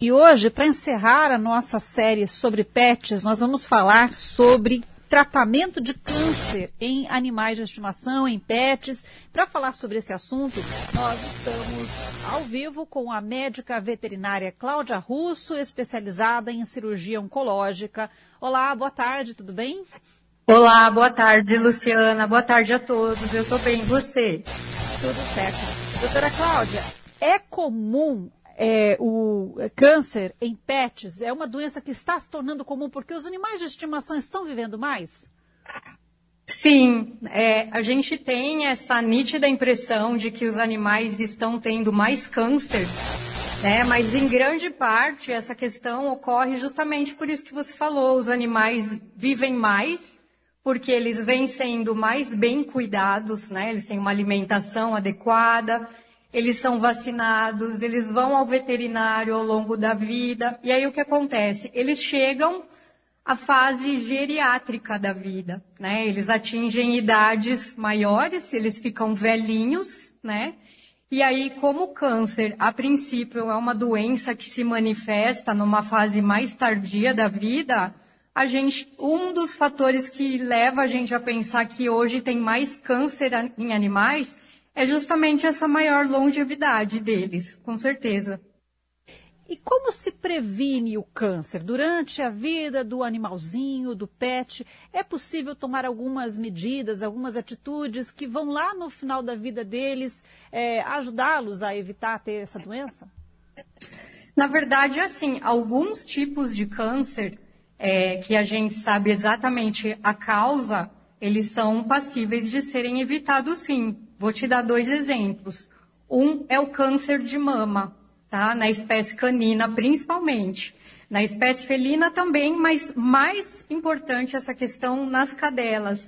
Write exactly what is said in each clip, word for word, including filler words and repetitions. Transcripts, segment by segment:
E hoje, para encerrar a nossa série sobre pets, nós vamos falar sobre tratamento de câncer em animais de estimação, em pets. Para falar sobre esse assunto, nós estamos ao vivo com a médica veterinária Cláudia Russo, especializada em cirurgia oncológica. Olá, boa tarde, tudo bem? Olá, boa tarde, Luciana. Boa tarde a todos. Eu estou bem, e você? Tudo certo. Doutora Cláudia, é comum é, o câncer em pets? É uma doença que está se tornando comum porque os animais de estimação estão vivendo mais? Sim, é, a gente tem essa nítida impressão de que os animais estão tendo mais câncer, né? Mas em grande parte essa questão ocorre justamente por isso que você falou. Os animais vivem mais porque eles vêm sendo mais bem cuidados, né? Eles têm uma alimentação adequada, eles são vacinados, eles vão ao veterinário ao longo da vida. E aí o que acontece? Eles chegam à fase geriátrica da vida, né? Eles atingem idades maiores, eles ficam velhinhos, né? E aí, como o câncer, a princípio, é uma doença que se manifesta numa fase mais tardia da vida, a gente, um dos fatores que leva a gente a pensar que hoje tem mais câncer em animais é justamente essa maior longevidade deles, com certeza. E como se previne o câncer? Durante a vida do animalzinho, do pet, é possível tomar algumas medidas, algumas atitudes que vão lá no final da vida deles é, ajudá-los a evitar ter essa doença? Na verdade, assim, alguns tipos de câncer é, que a gente sabe exatamente a causa, eles são passíveis de serem evitados, sim. Vou te dar dois exemplos. Um é o câncer de mama, tá? Na espécie canina, principalmente. Na espécie felina também, mas mais importante essa questão nas cadelas.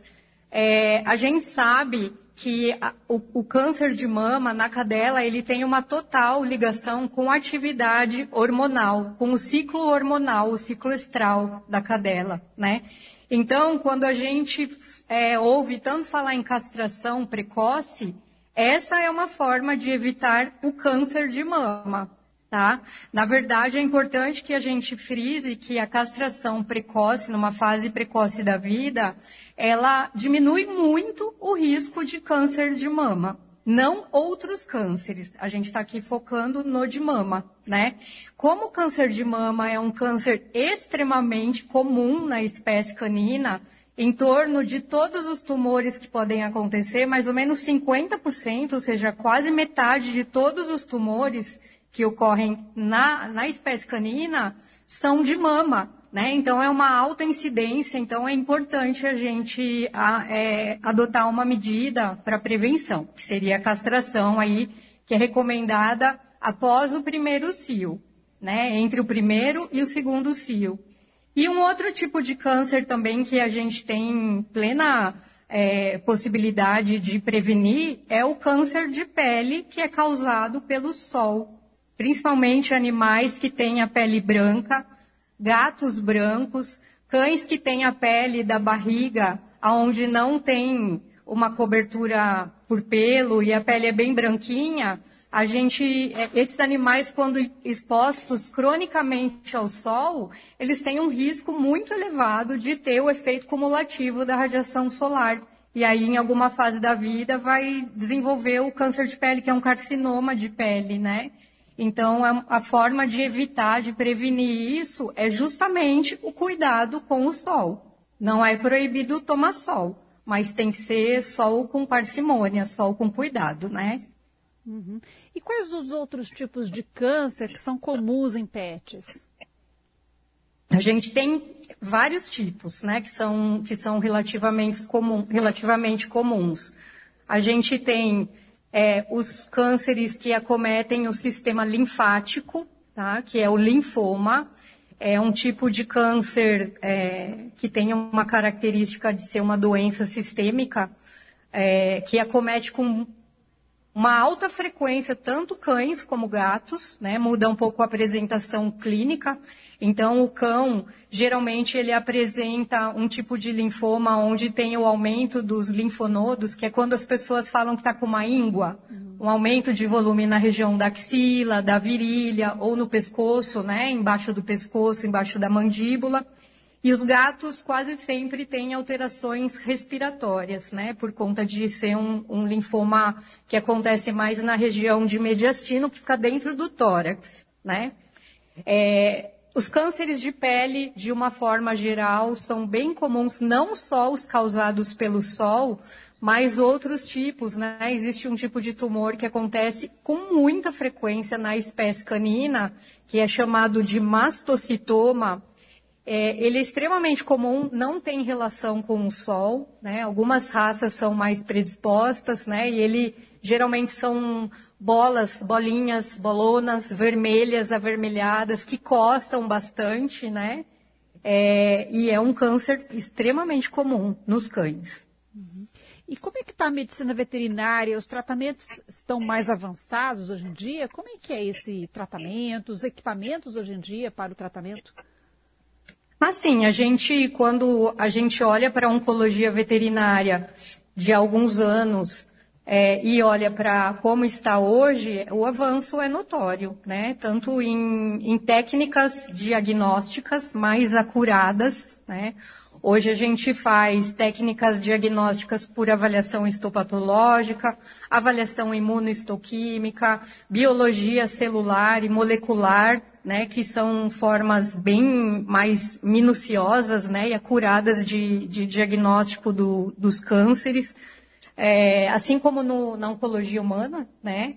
É, a gente sabe que a, o, o câncer de mama na cadela, ele tem uma total ligação com a atividade hormonal, com o ciclo hormonal, o ciclo estral da cadela, né? Então, quando a gente é, ouve tanto falar em castração precoce, essa é uma forma de evitar o câncer de mama, tá? Na verdade, é importante que a gente frise que a castração precoce, numa fase precoce da vida, ela diminui muito o risco de câncer de mama. Não outros cânceres. A gente está aqui focando no de mama, né? Como o câncer de mama é um câncer extremamente comum na espécie canina, em torno de todos os tumores que podem acontecer, mais ou menos cinquenta por cento, ou seja, quase metade de todos os tumores que ocorrem na, na espécie canina são de mama, né? Então, é uma alta incidência, então é importante a gente a, é, adotar uma medida para prevenção, que seria a castração aí, que é recomendada após o primeiro cio, né? Entre o primeiro e o segundo cio. E um outro tipo de câncer também que a gente tem plena é, possibilidade de prevenir é o câncer de pele, que é causado pelo sol. Principalmente animais que têm a pele branca, gatos brancos, cães que têm a pele da barriga, onde não tem uma cobertura por pelo e a pele é bem branquinha. A gente, esses animais, quando expostos cronicamente ao sol, eles têm um risco muito elevado de ter o efeito cumulativo da radiação solar. E aí, em alguma fase da vida, vai desenvolver o câncer de pele, que é um carcinoma de pele, né? Então, a forma de evitar, de prevenir isso, é justamente o cuidado com o sol. Não é proibido tomar sol, mas tem que ser sol com parcimônia, sol com cuidado, né? Uhum. E quais os outros tipos de câncer que são comuns em pets? A gente tem vários tipos, né, que são, que são relativamente, comum, relativamente comuns. A gente tem é, os cânceres que acometem o sistema linfático, tá, que é o linfoma. É um tipo de câncer é, que tem uma característica de ser uma doença sistêmica, é, que acomete com uma alta frequência, tanto cães como gatos, né? Muda um pouco a apresentação clínica. Então, o cão, geralmente, ele apresenta um tipo de linfoma onde tem o aumento dos linfonodos, que é quando as pessoas falam que está com uma íngua, um aumento de volume na região da axila, da virilha ou no pescoço, né? Embaixo do pescoço, embaixo da mandíbula. E os gatos quase sempre têm alterações respiratórias, né? Por conta de ser um, um linfoma que acontece mais na região de mediastino, que fica dentro do tórax, né? É, os cânceres de pele, de uma forma geral, são bem comuns, não só os causados pelo sol, mas outros tipos, né? Existe um tipo de tumor que acontece com muita frequência na espécie canina, que é chamado de mastocitoma. É, ele é extremamente comum, não tem relação com o sol, né? Algumas raças são mais predispostas, né? E ele geralmente são bolas, bolinhas, bolonas, vermelhas, avermelhadas, que coçam bastante, né? É, e é um câncer extremamente comum nos cães. Uhum. E como é que está a medicina veterinária? Os tratamentos estão mais avançados hoje em dia? Como é que é esse tratamento? Os equipamentos hoje em dia para o tratamento? Assim, a gente, quando a gente olha para a oncologia veterinária de alguns anos é, e olha para como está hoje, o avanço é notório, né? Tanto em, em técnicas diagnósticas mais acuradas, né? Hoje a gente faz técnicas diagnósticas por avaliação histopatológica, avaliação imunohistoquímica, biologia celular e molecular, né, que são formas bem mais minuciosas, né, e acuradas de, de diagnóstico do, dos cânceres. É, assim como no, na oncologia humana, né,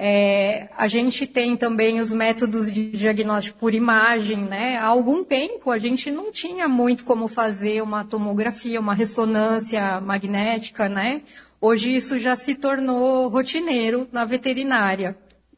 é, a gente tem também os métodos de diagnóstico por imagem, né? Há algum tempo a gente não tinha muito como fazer uma tomografia, uma ressonância magnética, né? Hoje isso já se tornou rotineiro na veterinária.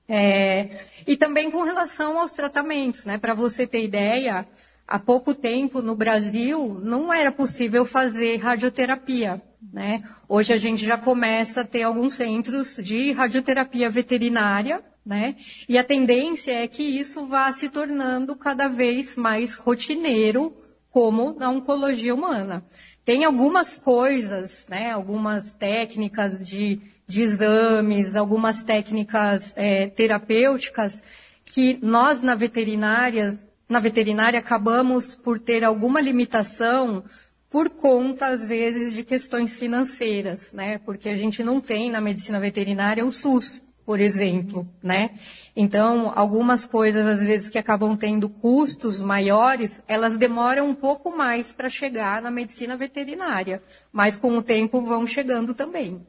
É, e também com relação aos tratamentos, né? Para você ter ideia, há pouco tempo no Brasil não era possível fazer radioterapia, né? Hoje a gente já começa a ter alguns centros de radioterapia veterinária, né? E a tendência é que isso vá se tornando cada vez mais rotineiro, como na oncologia humana. Tem algumas coisas, né? Algumas técnicas de, de exames, algumas técnicas é, terapêuticas que nós na veterinária, na veterinária acabamos por ter alguma limitação por conta, às vezes, de questões financeiras, né? Porque a gente não tem na medicina veterinária o SUS, por exemplo, né? Então, algumas coisas, às vezes, que acabam tendo custos maiores, elas demoram um pouco mais para chegar na medicina veterinária, mas com o tempo vão chegando também.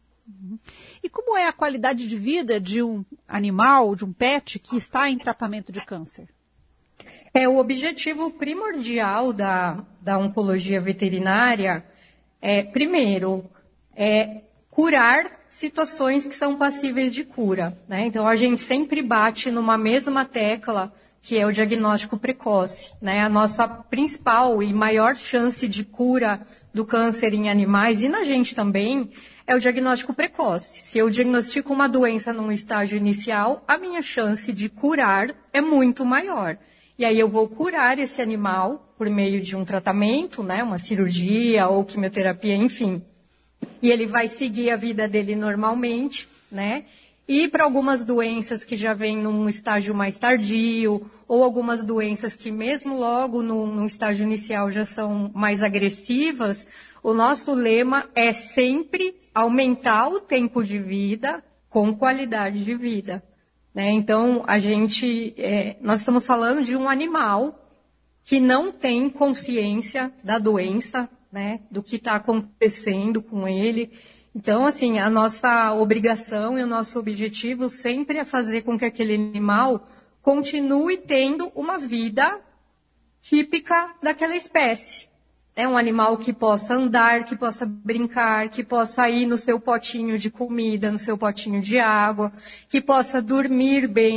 E como é a qualidade de vida de um animal, de um pet, que está em tratamento de câncer? É, o objetivo primordial da, da oncologia veterinária é, primeiro, é curar situações que são passíveis de cura, né? Então, a gente sempre bate numa mesma tecla, que é o diagnóstico precoce, né? A nossa principal e maior chance de cura do câncer em animais, e na gente também, é o diagnóstico precoce. Se eu diagnostico uma doença num estágio inicial, a minha chance de curar é muito maior. E aí eu vou curar esse animal por meio de um tratamento, né, uma cirurgia ou quimioterapia, enfim. E ele vai seguir a vida dele normalmente, né? E para algumas doenças que já vêm num estágio mais tardio, ou algumas doenças que mesmo logo no, no estágio inicial já são mais agressivas, o nosso lema é sempre aumentar o tempo de vida com qualidade de vida. Né? Então, a gente, é, nós estamos falando de um animal que não tem consciência da doença, né? Do que está acontecendo com ele. Então, assim, a nossa obrigação e o nosso objetivo sempre é fazer com que aquele animal continue tendo uma vida típica daquela espécie. É um animal que possa andar, que possa brincar, que possa ir no seu potinho de comida, no seu potinho de água, que possa dormir bem,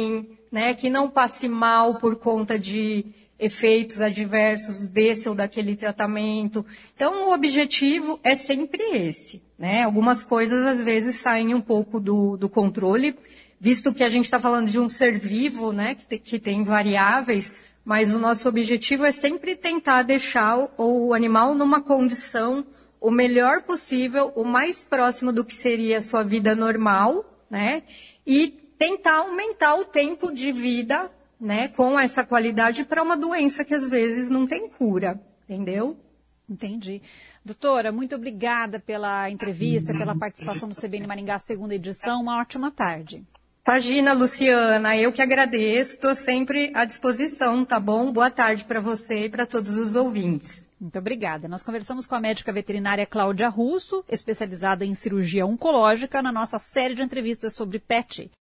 né, que não passe mal por conta de efeitos adversos desse ou daquele tratamento. Então, o objetivo é sempre esse, né? Algumas coisas, às vezes, saem um pouco do, do controle, visto que a gente está falando de um ser vivo, né, que, te, que tem variáveis, mas o nosso objetivo é sempre tentar deixar o, o animal numa condição o melhor possível, o mais próximo do que seria a sua vida normal, né? E tentar aumentar o tempo de vida, né, com essa qualidade para uma doença que às vezes não tem cura, entendeu? Entendi. Doutora, muito obrigada pela entrevista, pela participação no C B N Maringá, segunda edição. Uma ótima tarde. Imagina, Luciana, eu que agradeço, estou sempre à disposição, tá bom? Boa tarde para você e para todos os ouvintes. Muito obrigada. Nós conversamos com a médica veterinária Cláudia Russo, especializada em cirurgia oncológica, na nossa série de entrevistas sobre pet.